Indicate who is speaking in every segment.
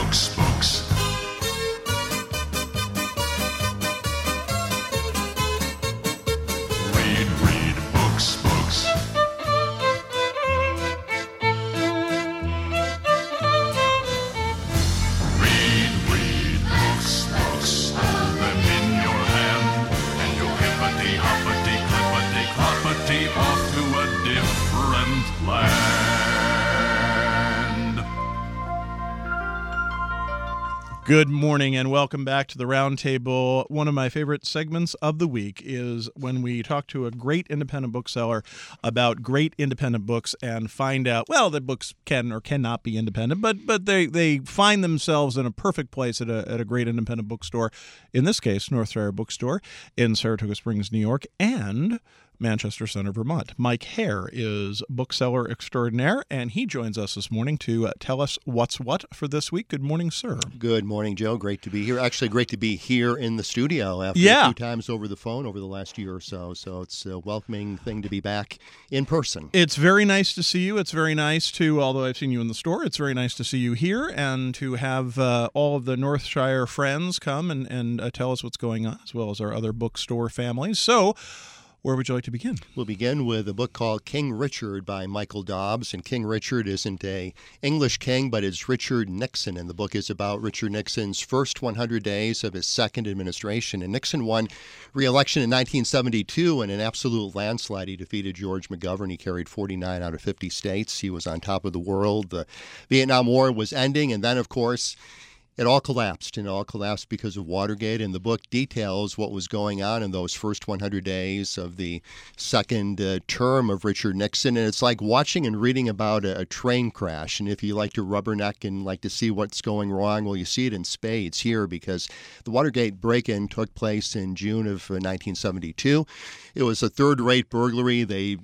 Speaker 1: books. Read books. Read books. Hold them in your hand, and you'll hippity hoppity clippity cloppity off to a different land.
Speaker 2: Good morning and welcome back to the Roundtable. One of my favorite segments of the week is when we talk to a great independent bookseller about great independent books and find out, well, that books can or cannot be independent, but they find themselves in a perfect place at a great independent bookstore. In this case, Northshire Bookstore in Saratoga Springs, New York, and Manchester Center, Vermont. Mike Hare is bookseller extraordinaire, and he joins us this morning to tell us what's what for this week. Good morning, sir.
Speaker 3: Good morning, Joe. Great to be here. Actually, great to be here in the studio after a few times over the phone over the last year or so. So it's a welcoming thing to be back in person.
Speaker 2: It's very nice to see you. It's very nice to, although I've seen you in the store, it's very nice to see you here and to have all of the Northshire friends come and tell us what's going on, as well as our other bookstore families. So, where would you like to begin?
Speaker 3: We'll begin with a book called King Richard by Michael Dobbs. And King Richard isn't an English king, but it's Richard Nixon. And the book is about Richard Nixon's first 100 days of his second administration. And Nixon won re-election in 1972 in an absolute landslide. He defeated George McGovern. He carried 49 out of 50 states. He was on top of the world. The Vietnam War was ending. And then, of course, it all collapsed, and it all collapsed because of Watergate, and the book details what was going on in those first 100 days of the second term of Richard Nixon, and it's like watching and reading about a train crash, and if you like to rubberneck and like to see what's going wrong, well, you see it in spades here, because the Watergate break-in took place in June of 1972. It was a third-rate burglary. The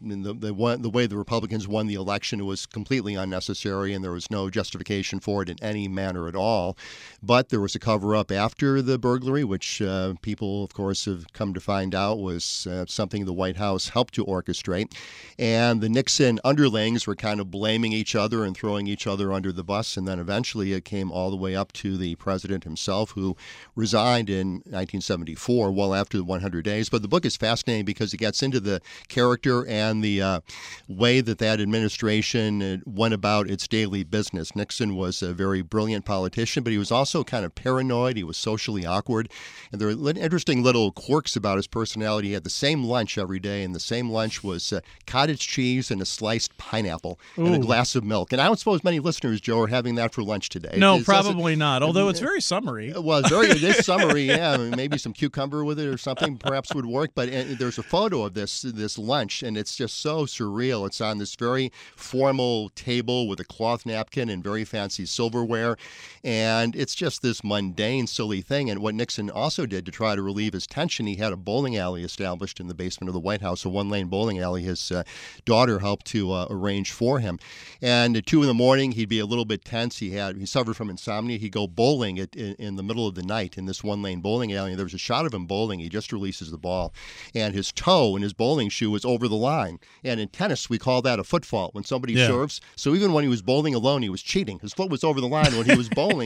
Speaker 3: way the Republicans won the election, it was completely unnecessary, and there was no justification for it in any manner at all. But there was a cover-up after the burglary, which people, of course, have come to find out was something the White House helped to orchestrate. And the Nixon underlings were kind of blaming each other and throwing each other under the bus. And then eventually it came all the way up to the president himself, who resigned in 1974, well after the 100 days. But the book is fascinating because it gets into the character and the way that administration went about its daily business. Nixon was a very brilliant politician, but he was also kind of paranoid. He was socially awkward. And there were interesting little quirks about his personality. He had the same lunch every day, and the same lunch was cottage cheese and a sliced pineapple and a glass of milk. And I don't suppose many listeners, Joe, are having that for lunch today.
Speaker 2: No, probably not, although it's very summery.
Speaker 3: Well, it is summery, yeah. Maybe some cucumber with it or something perhaps would work. But there's a photo of this lunch, and it's just so surreal. It's on this very formal table with a cloth napkin and very fancy silverware. And it's just this mundane, silly thing. And what Nixon also did to try to relieve his tension, he had a bowling alley established in the basement of the White House, a one-lane bowling alley. His daughter helped to arrange for him. And at 2 a.m, he'd be a little bit tense. He suffered from insomnia. He'd go bowling in the middle of the night in this one-lane bowling alley. And there was a shot of him bowling. He just releases the ball. And his toe in his bowling shoe was over the line. And in tennis, we call that a foot fault when somebody serves. So even when he was bowling alone, he was cheating. His foot was over the line when he was bowling.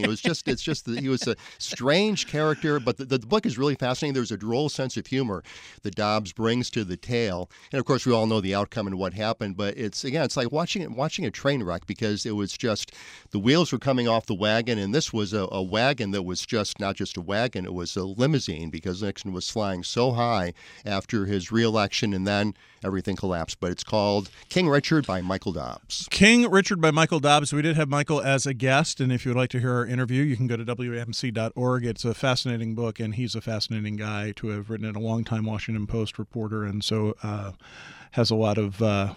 Speaker 3: He was a strange character, but the book is really fascinating. There's a droll sense of humor that Dobbs brings to the tale. And of course, we all know the outcome and what happened, but it's like watching a train wreck, because it was just, the wheels were coming off the wagon, and this was a wagon that was just not just a wagon, it was a limousine, because Nixon was flying so high after his re-election, and then everything collapsed. But it's called King Richard by Michael Dobbs.
Speaker 2: King Richard by Michael Dobbs. We did have Michael as a guest, and if you would like to hear our interview, you can go to WAMC.org. It's a fascinating book, and he's a fascinating guy to have written it, a longtime Washington Post reporter, and so has a lot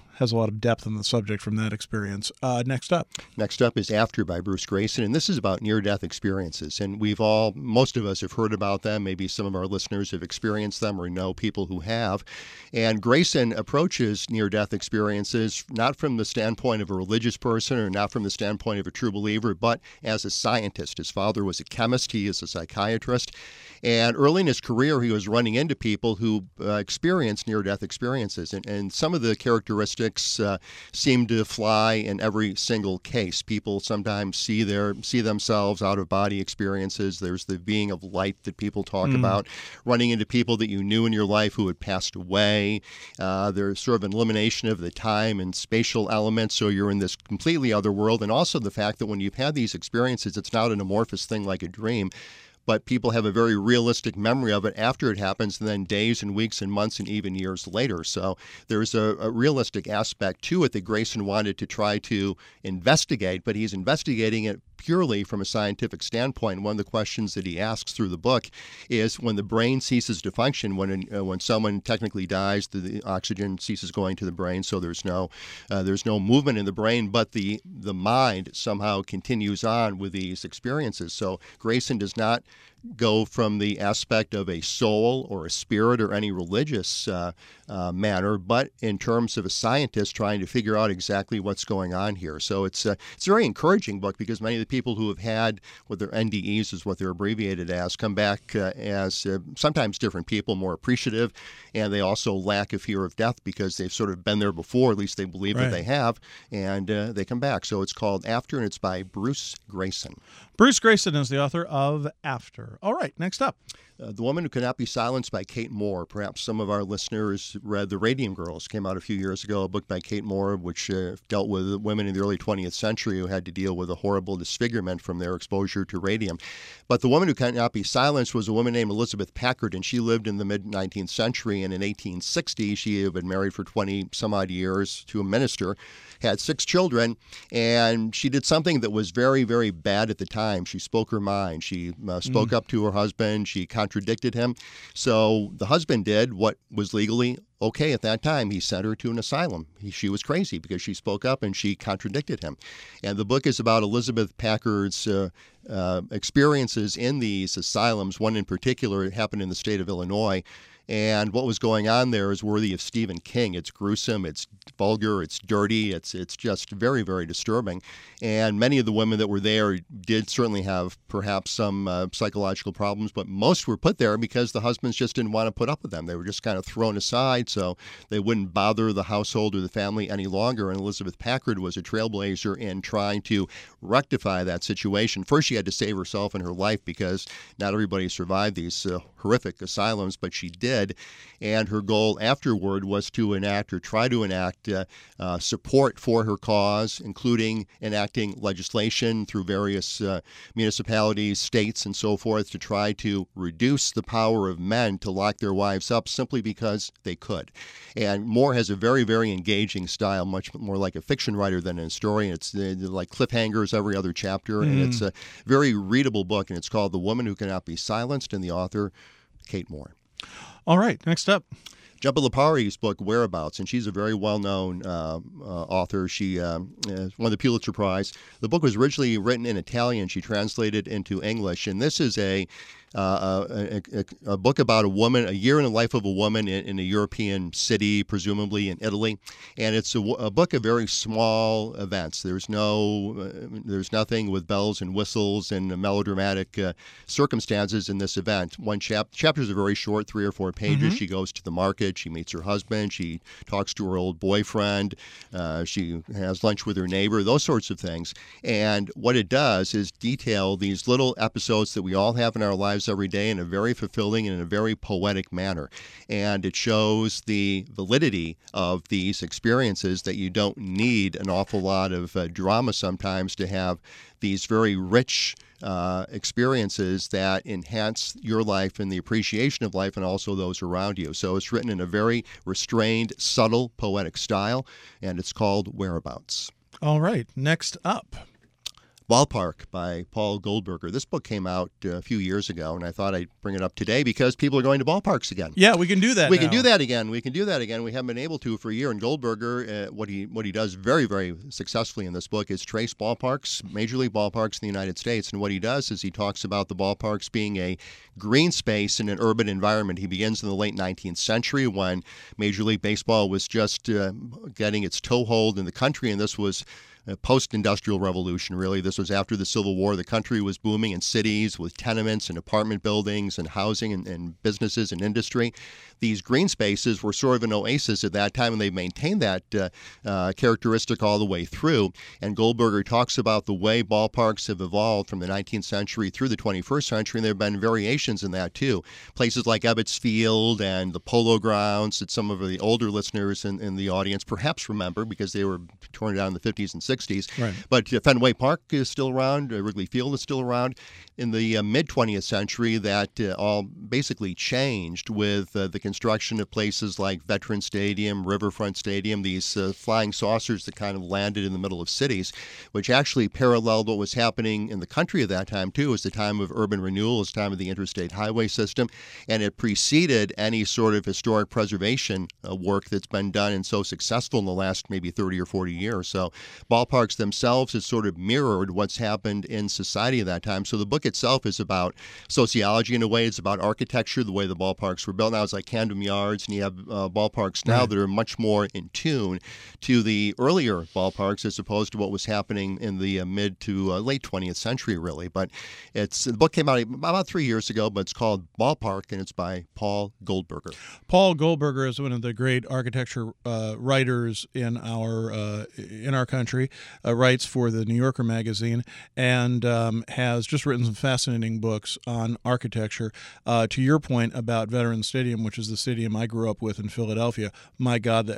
Speaker 2: of depth on the subject from that experience. Next up
Speaker 3: is After by Bruce Greyson, and this is about near-death experiences. And most of us have heard about them. Maybe some of our listeners have experienced them or know people who have. And Greyson approaches near-death experiences not from the standpoint of a religious person or not from the standpoint of a true believer, but as a scientist. His father was a chemist. He is a psychiatrist. And early in his career, he was running into people who experienced near-death experiences. And and some of the characteristics seem to fly in every single case. People sometimes see themselves out-of-body experiences. There's the being of light that people talk about, running into people that you knew in your life who had passed away. There's sort of an elimination of the time and spatial elements, so you're in this completely other world, and also the fact that when you've had these experiences, it's not an amorphous thing like a dream, but people have a very realistic memory of it after it happens, and then days and weeks and months and even years later. So there's a realistic aspect to it that Grayson wanted to try to investigate, but he's investigating it purely from a scientific standpoint. One of the questions that he asks through the book is, when the brain ceases to function, when someone technically dies, the oxygen ceases going to the brain, so there's no movement in the brain, but the mind somehow continues on with these experiences. So Grayson does not go from the aspect of a soul or a spirit or any religious manner, but in terms of a scientist trying to figure out exactly what's going on here. So it's a very encouraging book, because many of the people who have had what their NDEs is what they're abbreviated as come back as sometimes different people, more appreciative, and they also lack a fear of death because they've sort of been there before, at least they believe that they have, and they come back. So it's called After, and it's by Bruce Grayson.
Speaker 2: Bruce Grayson is the author of After. All right, next up.
Speaker 3: The Woman Who Cannot Be Silenced by Kate Moore. Perhaps some of our listeners read The Radium Girls. Came out a few years ago, a book by Kate Moore, which dealt with women in the early 20th century who had to deal with a horrible disfigurement from their exposure to radium. But The Woman Who Cannot Be Silenced was a woman named Elizabeth Packard, and she lived in the mid-19th century. And in 1860, she had been married for 20-some-odd years to a minister, had 6 children, and she did something that was very, very bad at the time. She spoke her mind. She spoke up to her husband. She contradicted him. So the husband did what was legally okay at that time. He sent her to an asylum. She was crazy because she spoke up and she contradicted him. And the book is about Elizabeth Packard's experiences in these asylums. One in particular happened in the state of Illinois. And what was going on there is worthy of Stephen King. It's gruesome, it's vulgar, it's dirty, it's just very, very disturbing. And many of the women that were there did certainly have perhaps some psychological problems, but most were put there because the husbands just didn't want to put up with them. They were just kind of thrown aside so they wouldn't bother the household or the family any longer. And Elizabeth Packard was a trailblazer in trying to rectify that situation. First, she had to save herself and her life because not everybody survived these horrific asylums, but she did. And her goal afterward was to enact or try to enact support for her cause, including enacting legislation through various municipalities, states, and so forth to try to reduce the power of men to lock their wives up simply because they could. And Moore has a very, very engaging style, much more like a fiction writer than a historian. It's like cliffhangers every other chapter, and it's a very readable book, and it's called The Woman Who Cannot Be Silenced, and the author, Kate Moore.
Speaker 2: All right, next up.
Speaker 3: Jhumpa Lahipari's book, Whereabouts, and she's a very well-known author. She won the Pulitzer Prize. The book was originally written in Italian. She translated it into English, and this is a book about a woman, a year in the life of a woman in a European city, presumably in Italy. And it's a book of very small events. There's nothing with bells and whistles and melodramatic circumstances in this event. One chapters are very short, 3 or 4 pages. She goes to the market. She meets her husband. She talks to her old boyfriend. She has lunch with her neighbor, those sorts of things. And what it does is detail these little episodes that we all have in our lives every day in a very fulfilling and in a very poetic manner. And it shows the validity of these experiences, that you don't need an awful lot of drama sometimes to have these very rich experiences that enhance your life and the appreciation of life and also those around you. So it's written in a very restrained, subtle, poetic style, and it's called Whereabouts.
Speaker 2: All right, next up.
Speaker 3: Ballpark by Paul Goldberger. This book came out a few years ago, and I thought I'd bring it up today because people are going to ballparks again.
Speaker 2: Yeah, we can do that.
Speaker 3: We can do that again. We haven't been able to for a year. And Goldberger, what he does very, very successfully in this book is trace ballparks, major league ballparks in the United States. And what he does is he talks about the ballparks being a green space in an urban environment. He begins in the late 19th century when Major League Baseball was just getting its toehold in the country, and this was post-industrial revolution, really. This was after the Civil War. The country was booming in cities with tenements and apartment buildings and housing and businesses and industry. These green spaces were sort of an oasis at that time, and they maintained that characteristic all the way through. And Goldberger talks about the way ballparks have evolved from the 19th century through the 21st century, and there have been variations in that, too. Places like Ebbets Field and the Polo Grounds that some of the older listeners in the audience perhaps remember because they were torn down in the 50s and 60s.
Speaker 2: Right.
Speaker 3: But Fenway Park is still around. Wrigley Field is still around. In the mid-20th century, that all basically changed with the construction of places like Veterans Stadium, Riverfront Stadium, these flying saucers that kind of landed in the middle of cities, which actually paralleled what was happening in the country at that time, too. It was the time of urban renewal, it was the time of the interstate highway system, and it preceded any sort of historic preservation work that's been done and so successful in the last maybe 30 or 40 years. So ballparks themselves has sort of mirrored what's happened in society at that time. So the book itself is about sociology in a way. It's about architecture, the way the ballparks were built. Now it's like Camden Yards, and you have ballparks now that are much more in tune to the earlier ballparks as opposed to what was happening in the mid to late 20th century, really. But the book came out about 3 years ago, but it's called Ballpark, and it's by Paul Goldberger.
Speaker 2: Paul Goldberger is one of the great architecture writers in our country. Writes for the New Yorker magazine and has just written some fascinating books on architecture. To your point about Veterans Stadium, which is the stadium I grew up with in Philadelphia, my God,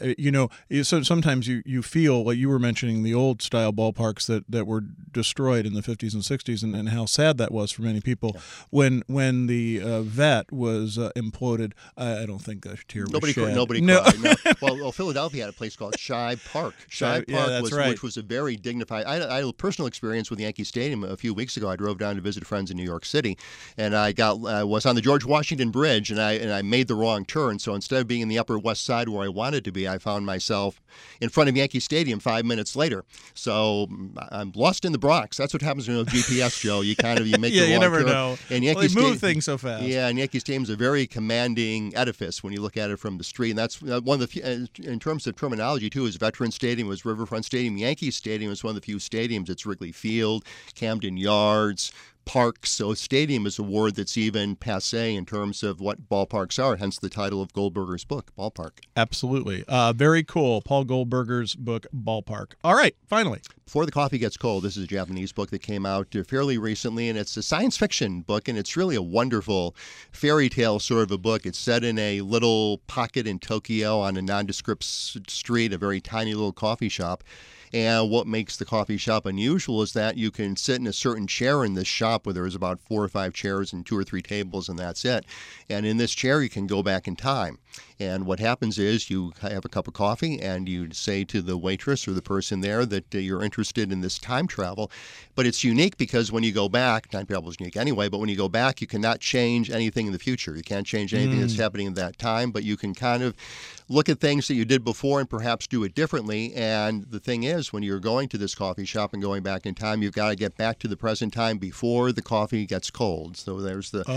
Speaker 2: so sometimes you feel, like you were mentioning, the old style ballparks that were destroyed in the 50s and 60s, and how sad that was for many people. Yeah. When the vet was imploded, I don't think a tear was shed.
Speaker 3: Nobody cried. No. Well, Philadelphia had a place called Shibe Park. Shibe Park which was a very dignified. I had a personal experience with Yankee Stadium a few weeks ago. I drove down to visit friends in New York City, and I was on the George Washington Bridge, and I made the wrong turn. So instead of being in the Upper West Side where I wanted to be, I found myself in front of Yankee Stadium 5 minutes later. So I'm lost in the Bronx. That's what happens when you know GPS, Joe. You make the wrong turn.
Speaker 2: You never know.
Speaker 3: And
Speaker 2: they move things so fast.
Speaker 3: Yeah, and Yankee Stadium is a very commanding edifice when you look at it from the street. And that's one of the few, in terms of terminology, too, is Veterans Stadium, was Riverfront Stadium. Yankee Stadium is one of the few stadiums. It's Wrigley Field, Camden Yards, parks. So stadium is a word that's even passé in terms of what ballparks are, hence the title of Goldberger's book, Ballpark.
Speaker 2: Absolutely. Very cool. Paul Goldberger's book, Ballpark. All right, finally.
Speaker 3: Before the Coffee Gets Cold, this is a Japanese book that came out fairly recently, and it's a science fiction book, and it's really a wonderful fairy tale sort of a book. It's set in a little pocket in Tokyo on a nondescript street, a very tiny little coffee shop. And what makes the coffee shop unusual is that you can sit in a certain chair in this shop where there's about 4 or 5 chairs and 2 or 3 tables, and that's it. And in this chair, you can go back in time. And what happens is you have a cup of coffee and you say to the waitress or the person there that you're interested in this time travel. But it's unique because when you go back, time travel is unique anyway, but when you go back, you cannot change anything in the future. You can't change anything that's happening at that time, but you can kind of look at things that you did before and perhaps do it differently. And the thing is, when you're going to this coffee shop and going back in time, you've got to get back to the present time before the coffee gets cold. So there's the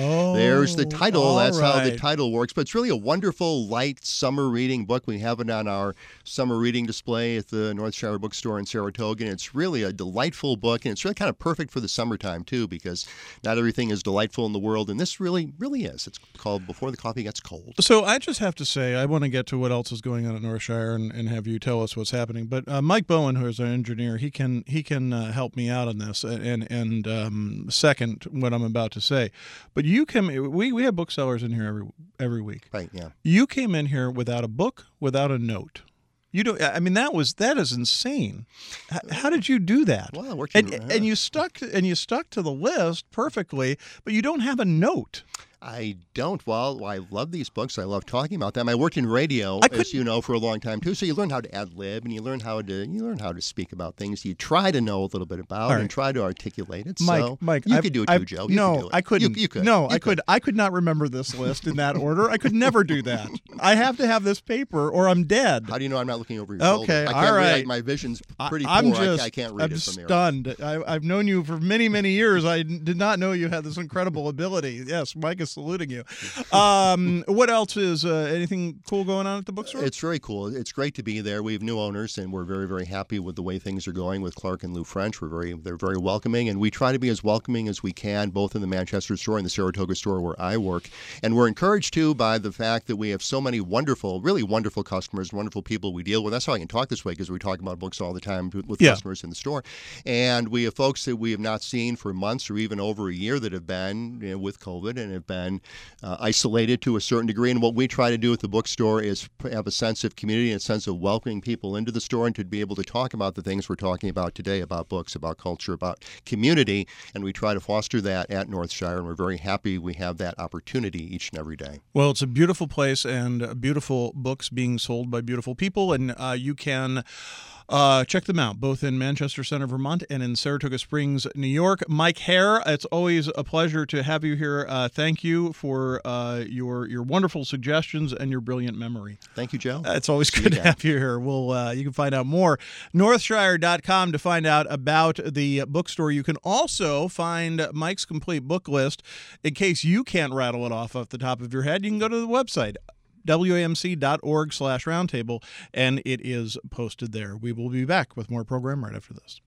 Speaker 3: title. That's how the title works. But it's really a wonderful, light summer reading book. We have it on our summer reading display at the North Shire Bookstore in Saratoga. And it's really a delightful book. And it's really kind of perfect for the summertime, too, because not everything is delightful in the world. And this really, really is. It's called Before the Coffee Gets Cold.
Speaker 2: So I just have to say, I want to get to what else is going on at North Shire and have you tell us what's happening. But Mike Bowen, who is our engineer, he can help me out on this and second what I'm about to say. But we have booksellers in here every week.
Speaker 3: Right, yeah.
Speaker 2: You came in here without a book, without a note. You don't. I mean, that is insane. How did you do that?
Speaker 3: Well,
Speaker 2: and you stuck to the list perfectly, but you don't have a note.
Speaker 3: I don't. Well, I love these books. I love talking about them. I worked in radio, as you know, for a long time too. So you learn how to ad lib, and you learn how to speak about things you try to know a little bit about and try to articulate it.
Speaker 2: Mike,
Speaker 3: you could do it too, Joe.
Speaker 2: I couldn't.
Speaker 3: You could.
Speaker 2: No, I could. I could not remember this list in that order. I could never do that. I have to have this paper, or I'm dead.
Speaker 3: How do you know I'm not looking over your shoulder?
Speaker 2: Okay,
Speaker 3: I can't
Speaker 2: all right.
Speaker 3: Read, my vision's pretty poor. I can't read
Speaker 2: I'm
Speaker 3: it from there.
Speaker 2: Stunned. I've known you for many, many years. I did not know you had this incredible ability. Yes, Mike is saluting you. What else is anything cool going on at the bookstore?
Speaker 3: It's very cool. It's great to be there. We have new owners, and we're very, very happy with the way things are going with Clark and Lou French. They're very welcoming, and we try to be as welcoming as we can, both in the Manchester store and the Saratoga store where I work. And we're encouraged, too, by the fact that we have so many wonderful, really wonderful customers, wonderful people we deal with. That's how I can talk this way, because we talk about books all the time with customers in the store. And we have folks that we have not seen for months or even over a year that have been with COVID and have been isolated to a certain degree. And what we try to do at the bookstore is have a sense of community and a sense of welcoming people into the store and to be able to talk about the things we're talking about today, about books, about culture, about community. And we try to foster that at Northshire, and we're very happy we have that opportunity each and every day.
Speaker 2: Well, it's a beautiful place and beautiful books being sold by beautiful people, and you can check them out, both in Manchester Center, Vermont, and in Saratoga Springs, New York. Mike Hare, it's always a pleasure to have you here. Thank you for your wonderful suggestions and your brilliant memory.
Speaker 3: Thank you, Joe.
Speaker 2: It's always good to have you here. You can find out more. Northshire.com to find out about the bookstore. You can also find Mike's complete book list. In case you can't rattle it off the top of your head, you can go to the website, wamc.org/roundtable, and it is posted there. We will be back with more program right after this.